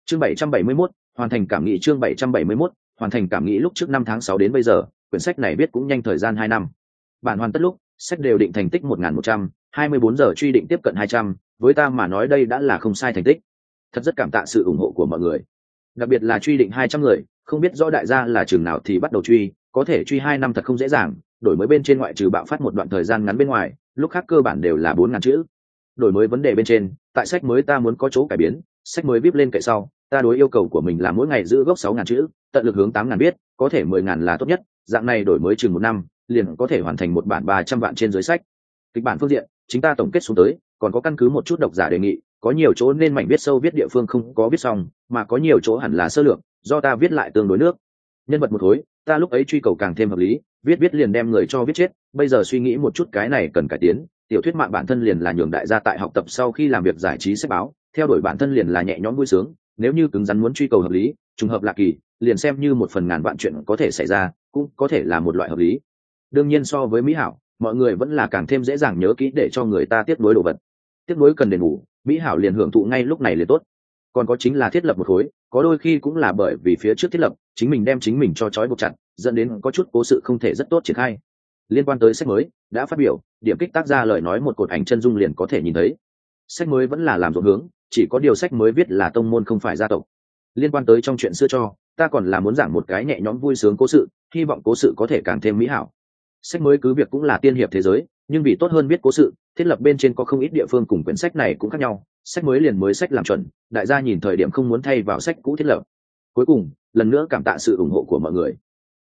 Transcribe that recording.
Chương 771, hoàn thành cảm nghĩ. Chương 771, hoàn thành cảm nghĩ. Lúc trước 5/6 đến bây giờ, quyển sách này viết cũng nhanh thời gian 2 năm. Bản hoàn tất lúc, sách đều định thành tích 1100, 24 giờ truy định tiếp cận 200, với ta mà nói đây đã là không sai thành tích. Thật rất cảm tạ sự ủng hộ của mọi người. Đặc biệt là truy định 200 người, không biết rõ đại gia là chừng nào thì bắt đầu truy, có thể truy 2 năm thật không dễ dàng, đổi mới bên trên ngoại trừ bạo phát một đoạn thời gian ngắn bên ngoài, lúc khác cơ bản đều là 4000 chữ. Đổi mới vấn đề bên trên, tại sách mới ta muốn có chỗ cải biến, sách mới viết lên kệ sau, ta đối yêu cầu của mình là mỗi ngày giữ gốc 6000 chữ, tận lực hướng 8000 viết, có thể 10000 là tốt nhất, dạng này đổi mới chừng 1 năm, liền có thể hoàn thành một bản 300 vạn trên dưới sách. Kịch bản phương diện, chúng ta tổng kết xuống tới, còn có căn cứ một chút độc giả đề nghị, có nhiều chỗ nên mảnh viết sâu viết địa phương không có viết xong, mà có nhiều chỗ hẳn là sơ lược, do ta viết lại tương đối nước. Nhân vật một khối, ta lúc ấy truy cầu càng thêm hợp lý, viết liền đem người cho viết chết, bây giờ suy nghĩ một chút cái này cần cải tiến, tiểu thuyết mạng bản thân liền là nhường đại gia tại học tập sau khi làm việc giải trí sách báo, theo đuổi bản thân liền là nhẹ nhõm vui sướng, nếu như cứng rắn muốn truy cầu hợp lý, trùng hợp lạ kỳ, liền xem như một phần ngàn vạn chuyện có thể xảy ra, cũng có thể là một loại hợp lý. Đương nhiên so với mỹ hảo, mọi người vẫn là càng thêm dễ dàng nhớ kỹ để cho người ta tiếp nối đồ vật. Tiếp nối cần đền bù, mỹ hảo liền hưởng thụ ngay lúc này liền tốt. Còn có chính là thiết lập một khối, có đôi khi cũng là bởi vì phía trước thiết lập, chính mình đem chính mình cho trói buộc chặt, dẫn đến có chút cố sự không thể rất tốt triển khai. Liên quan tới sách mới, đã phát biểu, điểm kích tác ra lời nói một cột ảnh chân dung liền có thể nhìn thấy. Sách mới vẫn là làm rộng hướng, chỉ có điều sách mới viết là tông môn không phải gia tộc. Liên quan tới trong chuyện xưa cho, ta còn là muốn giảng một cái nhẹ nhõm vui sướng cố sự, hy vọng cố sự có thể càng thêm mỹ hảo. Sách mới cứ việc cũng là tiên hiệp thế giới, nhưng vì tốt hơn biết cố sự, thiết lập bên trên có không ít địa phương cùng quyển sách này cũng khác nhau, sách mới liền mới sách làm chuẩn, đại gia nhìn thời điểm không muốn thay vào sách cũ thiết lập. Cuối cùng, lần nữa cảm tạ sự ủng hộ của mọi người.